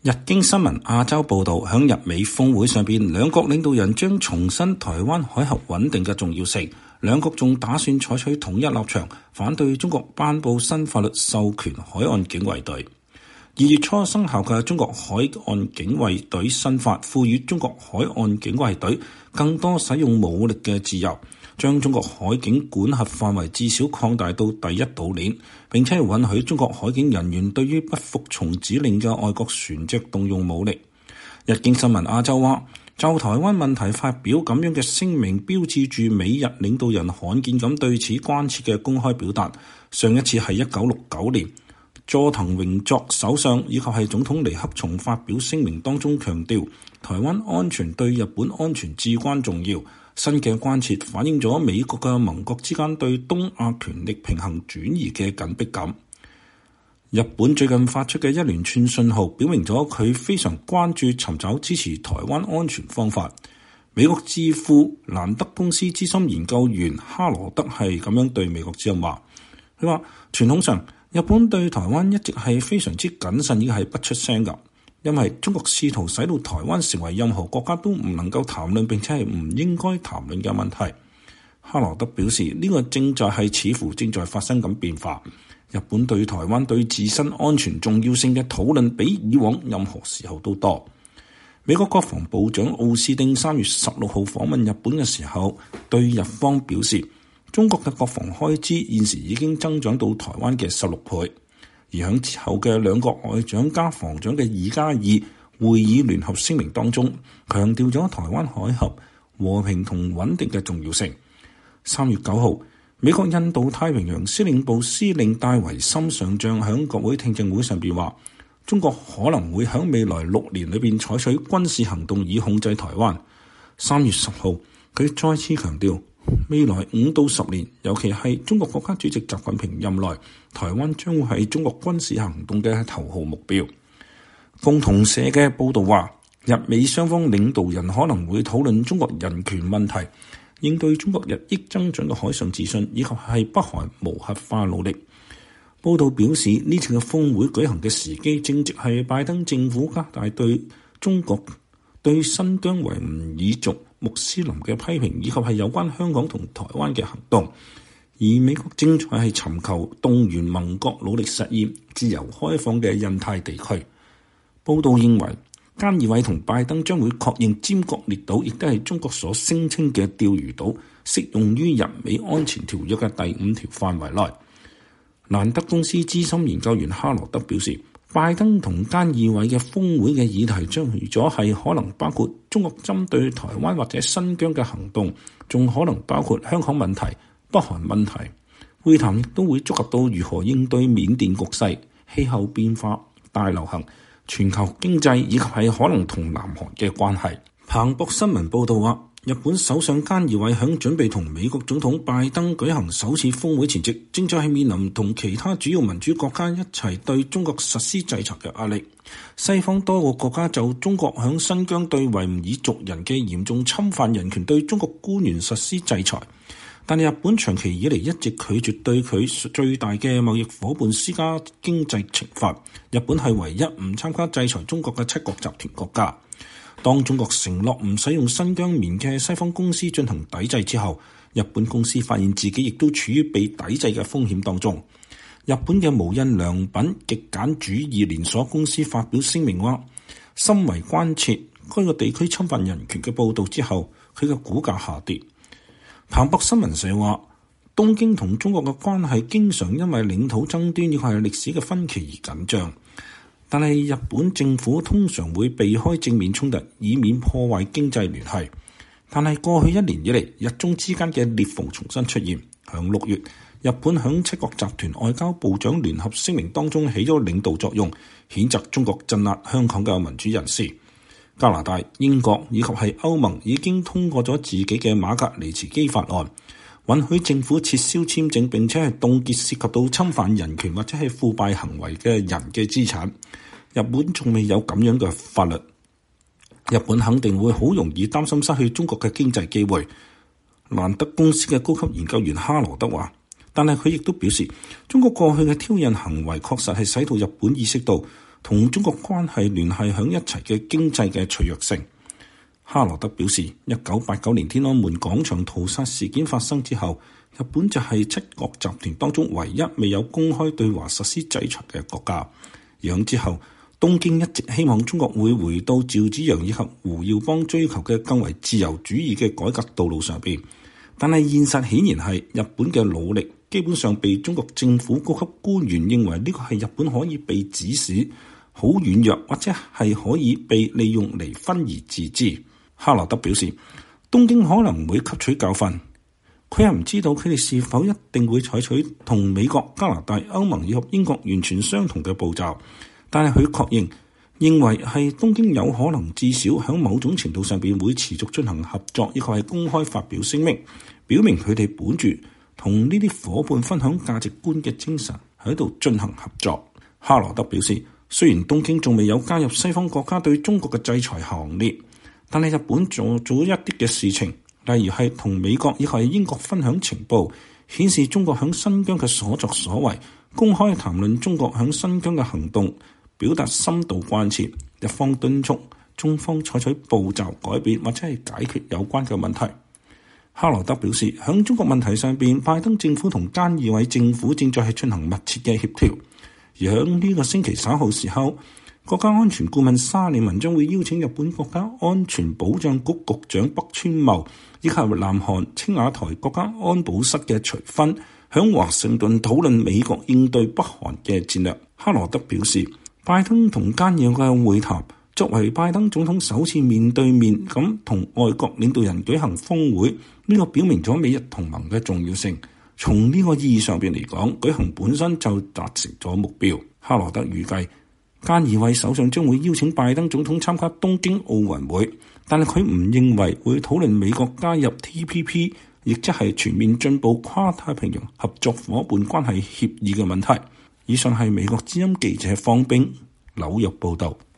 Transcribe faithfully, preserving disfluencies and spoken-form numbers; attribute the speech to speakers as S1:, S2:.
S1: 日經新聞亞洲報導，響日美峰會上邊，兩國領導人將重申台灣海峽穩定嘅重要性。兩國仲打算採取統一立場，反對中國頒布新法律授權海岸警衛隊。二月初生效嘅中國海岸警衛隊新法，賦予中國海岸警衛隊更多使用武力嘅自由，將中國海警管轄範圍至少擴大到第一島鏈，並且允許中國海警人員對於不服從指令嘅外國船隻動用武力。日經新聞亞洲話，就台灣問題發表咁樣嘅聲明，標誌住美日領導人罕見咁對此關切嘅公開表達。上一次係一九六九年，佐藤榮作首相以及係總統尼克松發表聲明當中強調，台灣安全對日本安全至關重要。新嘅關切反映咗美國嘅盟國之間對東亞權力平衡轉移嘅緊迫感。日本最近發出嘅一連串信號，表明咗佢非常關注尋找支持台灣安全方法。美國智庫蘭德公司資深研究員哈羅德係咁樣對美國之音話，佢話傳統上日本對台灣一直係非常之謹慎，亦係不出聲㗎。因為中國試圖使到台灣成為任何國家都唔能夠談論並且係唔應該談論嘅問題。哈羅德表示，呢個正在係似乎正在發生緊變化。日本對台灣對自身安全重要性嘅討論比以往任何時候都多。美國國防部長奧斯汀三月十六號訪問日本嘅時候，對日方表示，中國嘅國防開支現時已經增長到台灣嘅十六倍。而響之後嘅兩國外長加防長嘅二加二會議聯合聲明當中，強調咗台灣海峽和平同穩定嘅重要性。三月九號，美國印度太平洋司令部司令戴維森上將響國會聽證會上邊話，中國可能會響未來六年裏邊採取軍事行動以控制台灣。三月十號，佢再次強調，未來五到十年，尤其係中國國家主席習近平任內，台灣將會係中國軍事行動嘅頭號目標。共同社嘅報導話，日美雙方領導人可能會討論中國人權問題，應對中國日益增長嘅海上自信，以及係北韓無核化努力。報導表示，呢次嘅峰會舉行嘅時機正值係拜登政府加大對中國對新疆維吾爾族穆斯林嘅批評，以及係有關香港同台灣嘅行動，而美國正在係尋求動員盟國努力實現自由開放嘅印太地區。報道認為，菅義偉同拜登將會確認尖閣列島亦都係中國所聲稱嘅釣魚島，適用於日美安全條約嘅第五條範圍內。蘭德公司資深研究員哈羅德表示，拜登同菅義偉嘅峰會嘅議題將除咗係可能包括中國針對台灣或者新疆嘅行動，仲可能包括香港問題、北韓問題。會談亦都會觸及到如何應對緬甸局勢、氣候變化、大流行、全球經濟以及係可能同南韓嘅關係。彭博新聞報道話，日本首相菅義偉響準備同美國總統拜登舉行首次峰會前夕，正在係面臨同其他主要民主國家一齊對中國實施制裁嘅壓力。西方多個國家就中國響新疆對維吾爾族人嘅嚴重侵犯人權對中國官員實施制裁，但係日本長期以嚟一直拒絕對佢最大嘅貿易夥伴施加經濟懲罰。日本係唯一唔參加制裁中國嘅七國集團國家。當中國承諾唔使用新疆棉嘅西方公司進行抵制之後，日本公司發現自己亦都處於被抵制嘅風險當中。日本嘅無印良品極簡主義連鎖公司發表聲明話，深為關切該個地區侵犯人權嘅報導之後，佢嘅股價下跌。彭博新聞社話，東京同中國嘅關係經常因為領土爭端以及係歷史嘅分歧而緊張。但係日本政府通常會避開正面衝突，以免破壞經濟聯繫。但係過去一年以嚟，日中之間嘅裂縫重新出現。響六月，日本響七國集團外交部長聯合聲明當中起咗領導作用，譴責中國鎮壓香港嘅民主人士。加拿大、英國以及係歐盟已經通過咗自己嘅馬格尼茨基法案，允許政府撤銷簽證並且係凍結涉及到侵犯人權或者係腐敗行為嘅人嘅資產。日本仲未有咁樣嘅法律，日本肯定會好容易擔心失去中國嘅經濟機會。蘭德公司嘅高級研究員哈羅德話，但係佢亦都表示，中國過去嘅挑釁行為確實係使到日本意識到同中國關係聯繫響一齊嘅經濟嘅脆弱性。哈羅德表示，一九八九年天安門廣場屠殺事件發生之後，日本就係七國集團當中唯一未有公開對華實施制裁嘅國家。而響之後，東京一直希望中國會回到趙紫陽以及胡耀邦追求嘅更為自由主義嘅改革道路上邊，但係現實顯然係日本嘅努力基本上被中國政府高級官員認為呢個係日本可以被指使好軟弱，或者係可以被利用嚟分而治之。哈羅德表示，東京可能會吸取教訓，佢又唔知道佢哋是否一定會採取同美國、加拿大、歐盟以及英國完全相同嘅步驟，但係佢確認認為係東京有可能至少喺某種程度上邊會持續進行合作，亦或係公開發表聲明，表明佢哋本住同呢啲夥伴分享價值觀嘅精神喺度進行合作。哈羅德表示，雖然東京仲未有加入西方國家對中國嘅制裁行列，但係日本做咗一啲嘅事情，例如係同美國以及英國分享情報，顯示中國響新疆嘅所作所為，公開談論中國響新疆嘅行動，表達深度關切，日方敦促中方採取步驟改變或者係解決有關嘅問題。哈羅德表示，響中國問題上邊，拜登政府同菅義偉政府正在係進行密切嘅協調，而響呢個星期稍後時候，國家安全顧問沙利文將會邀請日本國家安全保障局局長北川茂以及南韓青瓦台國家安保室嘅徐薰響華盛頓討論美國應對北韓嘅戰略。哈羅德表示，拜登同菅義偉嘅會談作為拜登總統首次面對面咁同外國領導人舉行峰會，呢個表明咗美日同盟嘅重要性。從呢個意義上邊嚟講，舉行本身就達成咗目標。哈羅德預計菅義偉首相將會邀請拜登總統參加東京奧運會，但係佢唔認為會討論美國加入 T P P， 亦即係全面進步跨太平洋合作夥伴關係協議嘅問題。以上係美國之音記者方冰紐約報道。